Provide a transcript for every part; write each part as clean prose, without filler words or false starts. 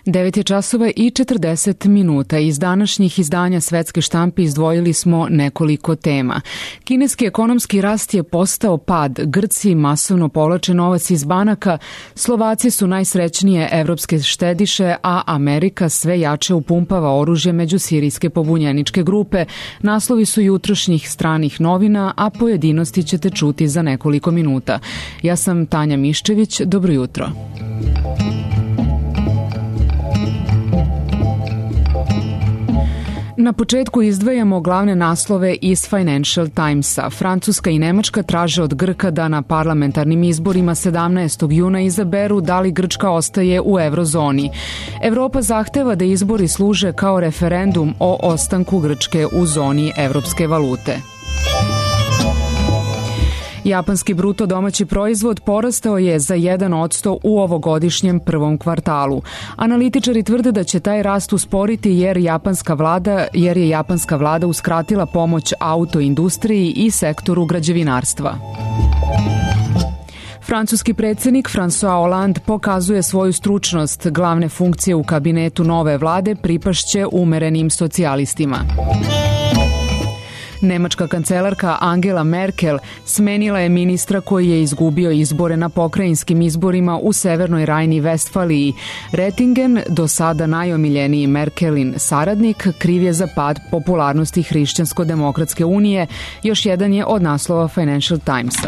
9 je časova i 40 minuta. Iz današnjih izdanja Svetske štampe izdvojili smo nekoliko tema. Kineski ekonomski rast je postao pad, Grci masovno povlače novac iz banaka, Slovaci su najsrećnije evropske štediše, a Amerika sve jače upumpava oružje među sirijske pobunjeničke grupe. Naslovi su jutrošnjih stranih novina, a pojedinosti ćete čuti za nekoliko minuta. Ja sam Tanja Miščević, dobro jutro. Na početku izdvajamo glavne naslove iz Financial Timesa. Francuska i Nemačka traže od Grka da na parlamentarnim izborima 17. juna izaberu da li Grčka ostaje u eurozoni. Evropa zahteva da izbori služe kao referendum o ostanku Grčke u zoni evropske valute. Japanski bruto domaći proizvod porastao je za 1% u ovogodišnjem prvom kvartalu. Analitičari tvrde da će taj rast usporiti jer je japanska vlada uskratila pomoć autoindustriji i sektoru građevinarstva. Francuski predsjednik François Hollande pokazuje svoju stručnost. Glavne funkcije u kabinetu nove vlade pripašće umerenim socijalistima. Nemačka kancelarka Angela Merkel smenila je ministra koji je izgubio izbore na pokrajinskim izborima u Severnoj Rajni-Vestfaliji. Rettingen, do sada najomiljeniji Merkelin saradnik, kriv je za pad popularnosti Hrišćansko-demokratske unije, još jedan je od naslova Financial Timesa.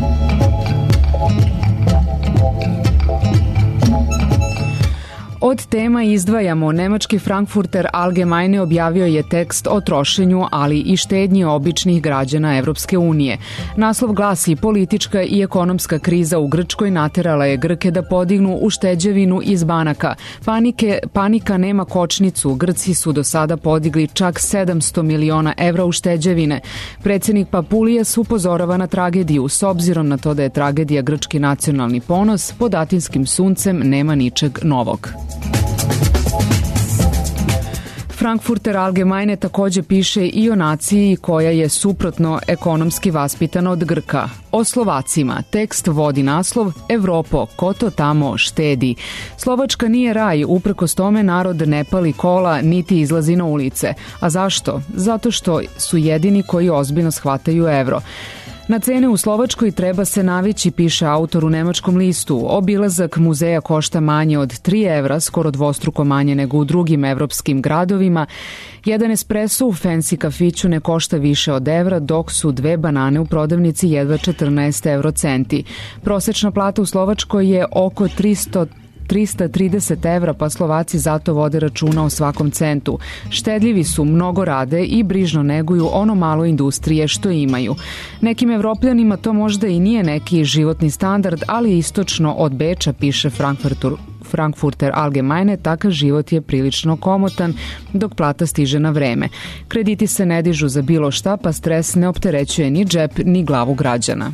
Od tema izdvajamo nemački Frankfurter Allgemeine objavio je tekst o trošenju, ali i štednji običnih građana Evropske unije. Naslov glasi: politička i ekonomska kriza u Grčkoj naterala je Grke da podignu ušteđevinu iz banaka. Panika nema kočnicu. Grci su do sada podigli čak 700 miliona evra ušteđevine. Predsjednik Papoulias upozorava na tragediju. S obzirom na to da je tragedija grčki nacionalni ponos, pod atinskim suncem nema ničeg novog. Frankfurter Allgemeine također piše i o naciji koja je suprotno ekonomski vaspitana od Grka. O Slovacima tekst vodi naslov: Evropo, ko to tamo štedi. Slovačka nije raj, uprkos tome narod ne pali kola niti izlazi na ulice. A zašto? Zato što su jedini koji ozbiljno shvataju evro. Na cene u Slovačkoj treba se navići, piše autor u nemačkom listu. Obilazak muzeja košta manje od 3 evra, skoro dvostruko manje nego u drugim evropskim gradovima. Jedan espresso u fancy kafiću ne košta više od evra, dok su 2 banane u prodavnici jedva 14 eurocenti. Prosečna plata u Slovačkoj je oko 330 evra, pa Slovaci zato vode računa o svakom centu. Štedljivi su, mnogo rade i brižno neguju ono malo industrije što imaju. Nekim Evropljanima to možda i nije neki životni standard, ali istočno od Beča, piše Frankfurter Allgemeine, takav život je prilično komotan dok plata stiže na vreme. Krediti se ne dižu za bilo šta, pa stres ne opterećuje ni džep ni glavu građana.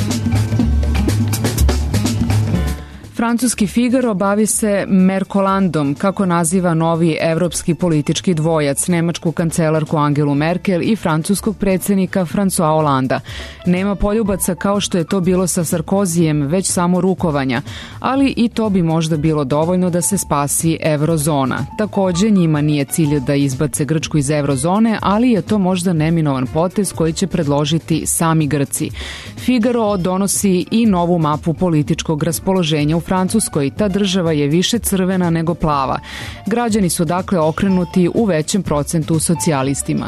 Francuski Figaro bavi se Mercolandom, kako naziva novi evropski politički dvojac, nemačku kancelarku Angelu Merkel i francuskog predsjednika François Hollanda. Nema poljubaca kao što je to bilo sa Sarkozijem, već samo rukovanja, ali i to bi možda bilo dovoljno da se spasi eurozona. Također njima nije cilj da izbace Grčku iz eurozone, ali je to možda neminovan potez koji će predložiti sami Grci. Figaro donosi i novu mapu političkog raspoloženja u Francuskoj. Ta država je više crvena nego plava. Građani su dakle okrenuti u većem procentu socijalistima.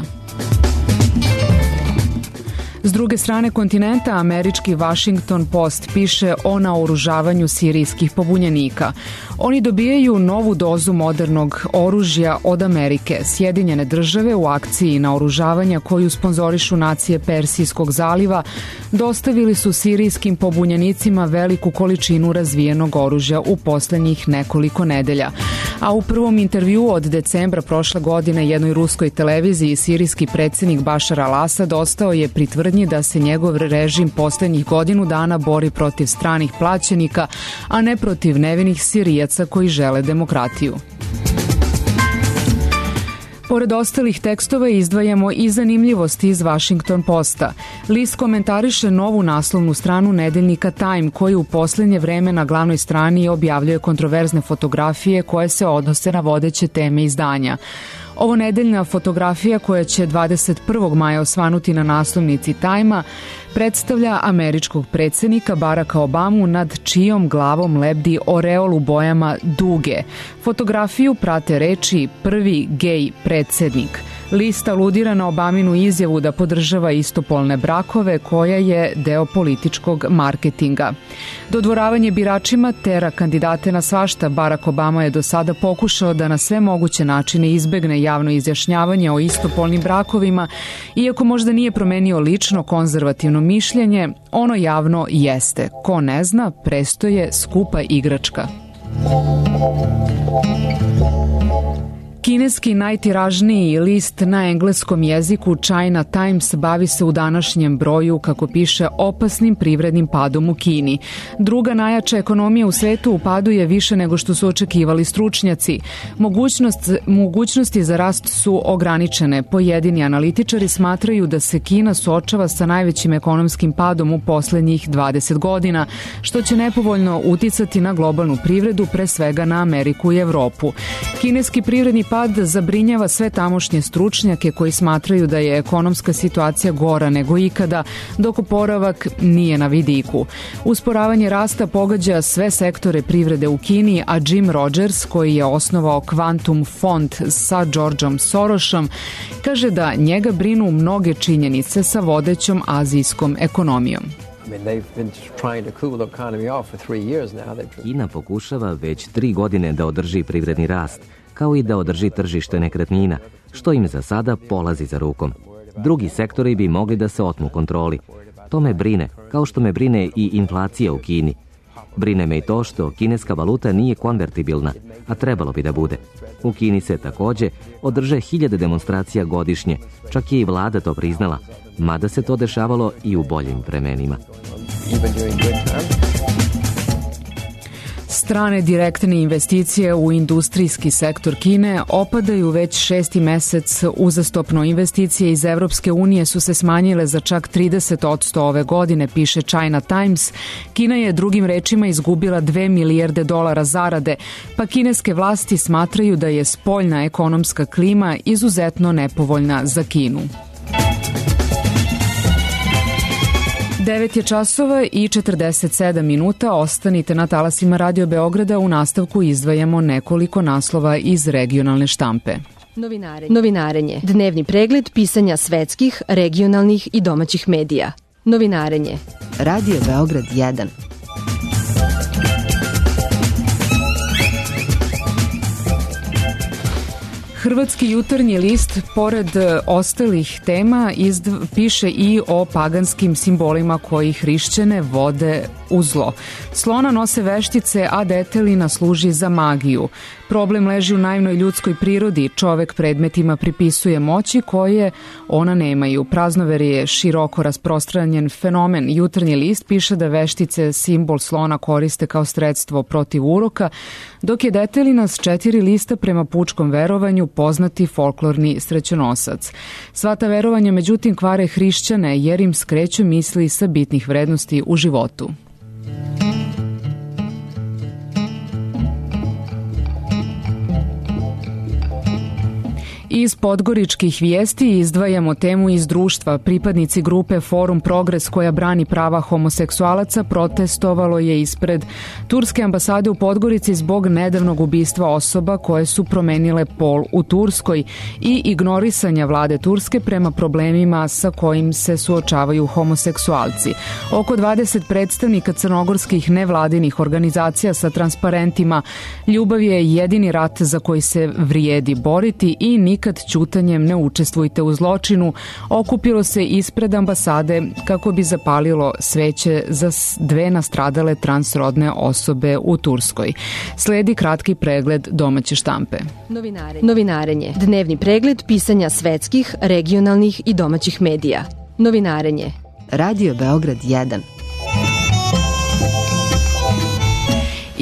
S druge strane kontinenta, američki Washington Post piše o naoružavanju sirijskih pobunjenika. Oni dobijaju novu dozu modernog oružja od Amerike. Sjedinjene države u akciji naoružavanja koju sponzorišu nacije Persijskog zaliva dostavili su sirijskim pobunjenicima veliku količinu razvijenog oružja u posljednjih nekoliko nedelja. A u prvom intervjuu od decembra prošle godine jednoj ruskoj televiziji sirijski predsjednik Bašar al-Asad ostao je pri tvrdnji da se njegov režim posljednjih godinu dana bori protiv stranih plaćenika, a ne protiv nevinih Sirijaca koji žele demokratiju. Pored ostalih tekstova izdvajamo i zanimljivosti iz Washington Posta. List komentariše novu naslovnu stranu nedeljnika Time, koji u poslednje vreme na glavnoj strani objavljuje kontroverzne fotografije koje se odnose na vodeće teme izdanja. Ovo nedeljna fotografija koja će 21. maja osvanuti na naslovnici Time-a predstavlja američkog predsjednika Baracka Obamu nad čijom glavom lebdi oreol u bojama duge. Fotografiju prate reči prvi gej predsjednik. List aludira na Obaminu izjavu da podržava istopolne brakove, koja je deo političkog marketinga. Dodvoravanje biračima tera kandidate na svašta. Barack Obama je do sada pokušao da na sve moguće načine izbegne javno izjašnjavanje o istopolnim brakovima, iako možda nije promenio lično konzervativno mišljenje, ono javno jeste. Ko ne zna, prestoje skupa igračka. Kineski najtiražniji list na engleskom jeziku China Times bavi se u današnjem broju, kako piše, opasnim privrednim padom u Kini. Druga najjača ekonomija u svetu u padu je više nego što su očekivali stručnjaci. Mogućnosti za rast su ograničene. Pojedini analitičari smatraju da se Kina suočava sa najvećim ekonomskim padom u poslednjih 20 godina, što će nepovoljno uticati na globalnu privredu, pre svega na Ameriku i Evropu. Kineski privredni pad zabrinjava sve tamošnje stručnjake koji smatraju da je ekonomska situacija gora nego ikada, dok oporavak nije na vidiku. Usporavanje rasta pogađa sve sektore privrede u Kini, a Jim Rogers, koji je osnovao Quantum Fond sa Georgeom Sorosom, kaže da njega brinu mnoge činjenice sa vodećom azijskom ekonomijom. Kina pokušava već 3 godine da održi privredni rast, kao i da održi tržište nekretnina, što im za sada polazi za rukom. Drugi sektori bi mogli da se otmu kontroli. To me brine, kao što me brine i inflacija u Kini. Brine me i to što kineska valuta nije konvertibilna, a trebalo bi da bude. U Kini se takođe održe 1000 demonstracija godišnje, čak je i vlada to priznala, mada se to dešavalo i u boljim vremenima. Strane direktne investicije u industrijski sektor Kine opadaju već 6. mesec uzastopno. Investicije iz Evropske unije su se smanjile za čak 30% ove godine, piše China Times. Kina je drugim rečima izgubila $2 milijarde zarade, pa kineske vlasti smatraju da je spoljna ekonomska klima izuzetno nepovoljna za Kinu. 9 je časova i 47 minuta. Ostanite na talasima Radio Beograda. U nastavku izdvajamo nekoliko naslova iz regionalne štampe. Novinarenje. Dnevni pregled pisanja svetskih, regionalnih i domaćih medija. Novinarenje. Radio Beograd 1. Hrvatski jutarnji list, pored ostalih tema, piše i o paganskim simbolima koji hrišćane vode u zlo. Slona nose veštice, a detelina služi za magiju. Problem leži u naivnoj ljudskoj prirodi. Čovek predmetima pripisuje moći koje ona nemaju. Praznoverje je široko rasprostranjen fenomen. Jutarnji list piše da veštice simbol slona koriste kao sredstvo protiv uroka, dok je detelina s 4 lista prema pučkom verovanju poznati folklorni srećonosac. Sva ta verovanja međutim kvare hrišćane jer im skreću misli sa bitnih vrednosti u životu. Iz podgoričkih vijesti izdvajamo temu iz društva. Pripadnici grupe Forum Progres, koja brani prava homoseksualaca, protestovalo je ispred turske ambasade u Podgorici zbog nedavnog ubistva osoba koje su promenile pol u Turskoj i ignorisanja vlade Turske prema problemima sa kojim se suočavaju homoseksualci. Oko 20 predstavnika crnogorskih nevladinih organizacija sa transparentima "Ljubav je jedini rat za koji se vrijedi boriti" i "Nikad ćutanjem ne učestvujte u zločinu" okupilo se ispred ambasade kako bi zapalilo sveće za 2 nastradale transrodne osobe u Turskoj. Sledi kratki pregled domaće štampe. Novinarenje. Dnevni pregled pisanja svetskih, regionalnih i domaćih medija. Novinarenje. Radio Beograd 1.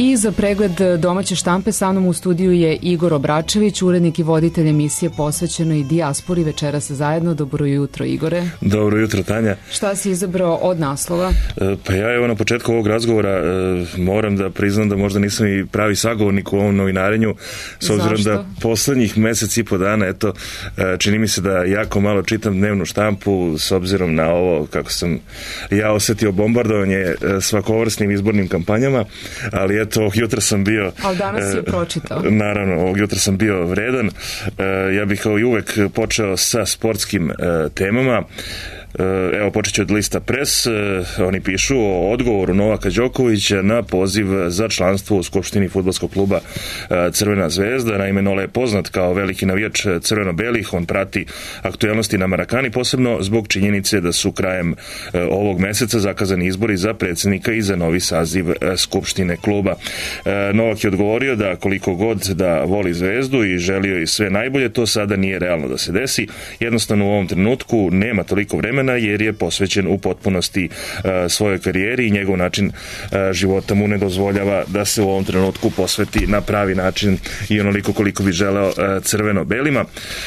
I za pregled domaće štampe sa mnom u studiju je Igor Obračević, urednik i voditelj emisije posvećenoj dijaspori. Večeras zajedno. Dobro jutro, Igore. Dobro jutro, Tanja. Šta si izabrao od naslova? Pa ja evo na početku ovog razgovora moram da priznam da možda nisam i pravi sagovornik u ovom novinarenju, s obzirom Zašto? Da poslednjih mesec i po dana, eto, čini mi se da jako malo čitam dnevnu štampu, s obzirom na ovo, kako sam ja osetio bombardovanje svakovrsnim izbornim kampanjama, ali eto, ovog jutra sam bio... Ali danas je pročitao. Naravno, ovog jutra sam bio vredan. Ja bih kao i uvek počeo sa sportskim temama. Evo, počet ću od lista Pres. Oni pišu o odgovoru Novaka Đokovića na poziv za članstvo u Skupštini fudbalskog kluba Crvena zvezda. Naime, Nole je poznat kao veliki navijač crveno-belih. On prati aktuelnosti na Marakani, posebno zbog činjenice da su krajem ovog meseca zakazani izbori za predsjednika i za novi saziv Skupštine kluba. Novak je odgovorio da koliko god da voli zvezdu i želio i sve najbolje, to sada nije realno da se desi. Jednostavno u ovom trenutku nema toliko vremena jer je posvećen u potpunosti svojoj karijeri i njegov način života mu ne dozvoljava da se u ovom trenutku posveti na pravi način i onoliko koliko bi želeo crveno-belima.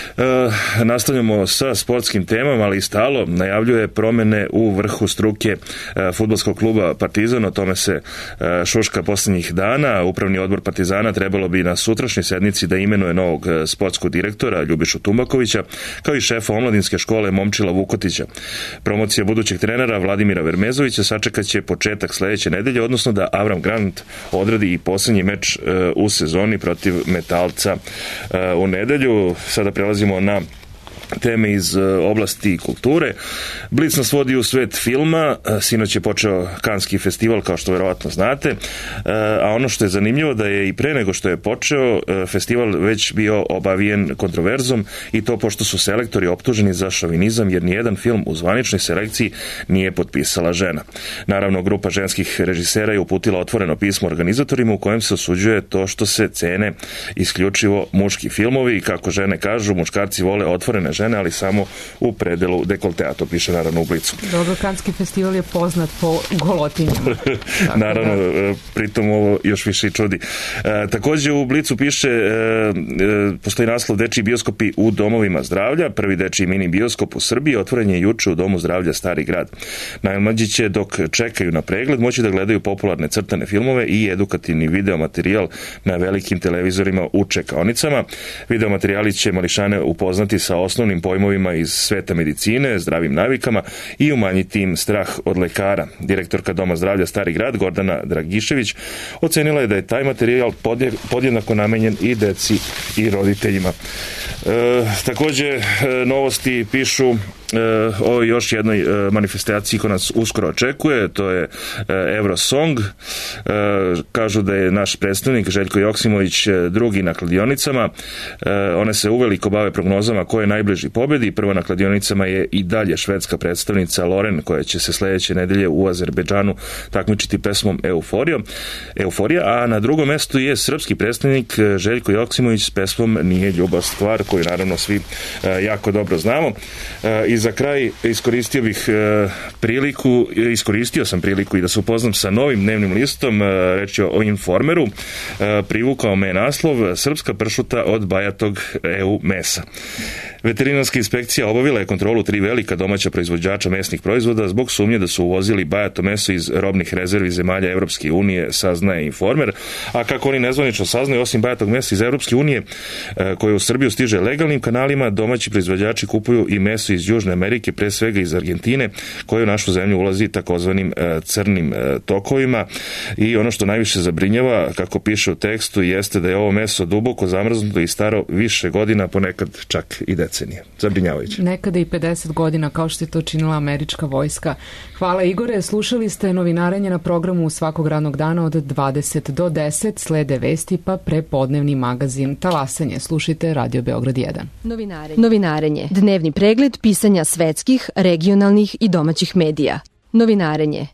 Nastavljamo sa sportskim temama, ali i Stalo najavljuje promene u vrhu struke fudbalskog kluba Partizan. O tome se šuška poslednjih dana. Upravni odbor Partizana trebalo bi na sutrašnjoj sednici da imenuje novog sportskog direktora Ljubišu Tumbakovića, kao i šefa omladinske škole Momčila Vukotića. Promocija budućeg trenera Vladimira Vermezovića sačekaće početak sledeće nedelje, odnosno da Avram Grant odradi i poslednji meč u sezoni protiv Metalca u nedelju. Sada prelazimo na teme iz oblasti kulture. Blic nas vodi u svet filma. Sinoć je počeo Kanski festival, kao što verovatno znate, a ono što je zanimljivo da je i pre nego što je počeo festival već bio obavijen kontroverzom, i to pošto su selektori optuženi za šovinizam jer nijedan film u zvaničnoj selekciji nije potpisala žena. Naravno, grupa ženskih režisera je uputila otvoreno pismo organizatorima u kojem se osuđuje to što se cene isključivo muški filmovi i, kako žene kažu, muškarci vole otvorene žene, ali samo u predelu dekoltea. To piše naravno u Blicu. Dobro, Kanski festival je poznat po golotinjama. Naravno, pritom ovo još više i čudi. Takođe u Blicu piše, postoji naslov Dečiji bioskopi u domovima zdravlja. Prvi dečiji mini bioskop u Srbiji otvoren je juče u Domu zdravlja Stari grad. Najmlađi će, dok čekaju na pregled, moći da gledaju popularne crtane filmove i edukativni videomaterijal na velikim televizorima u čekaonicama. Videomaterijali će mališane upoznati sa osnovnim pojmovima iz sveta medicine, zdravim navikama i umanjiti im strah od lekara. Direktorka Doma zdravlja Stari grad, Gordana Dragišević, ocenila je da je taj materijal podjednako namenjen i deci i roditeljima. Takođe, novosti pišu o još jednoj manifestaciji koja nas uskoro očekuje, to je Eurosong. Kažu da je naš predstavnik Željko Joksimović drugi na kladionicama. One se uveliko bave prognozama ko je najbliži pobedi. Prva na kladionicama je i dalje švedska predstavnica Loren, koja će se sledeće nedelje u Azerbejdžanu takmičiti pesmom Euforija, a na drugom mestu je srpski predstavnik Željko Joksimović s pesmom Nije ljubav stvar, koju naravno svi jako dobro znamo. I za kraj iskoristio sam priliku i da se upoznam sa novim dnevnim listom, reč je o Informeru. Privukao me je naslov Srpska pršuta od bajatog EU mesa. Veterinarska inspekcija obavila je kontrolu 3 velika domaća proizvođača mesnih proizvoda zbog sumnje da su uvozili bajato meso iz robnih rezervi zemalja Evropske unije, saznaje Informer. A kako oni nezvanično saznaju, osim bajatog mesa iz Evropske unije, koje u Srbiju stiže legalnim kanalima, domaći proizvođači kupuju i meso iz Južne Amerike, pre svega iz Argentine, koje u našu zemlju ulazi takozvanim crnim tokovima. I ono što najviše zabrinjava, kako piše u tekstu, jeste da je ovo meso duboko zamrznuto i staro više godina, ponekad čak i decenije. Zabrinjavajuće. Nekada i 50 godina, kao što je to činila američka vojska. Hvala, Igore. Slušali ste novinarenje na programu svakog radnog dana od 20 do 10. Slede vesti, pa prepodnevni magazin Talasanje. Slušajte Radio Beograd 1. Novinarenje. Dnevni pregled pisanja svetskih, regionalnih i domaćih medija. Novinarenje.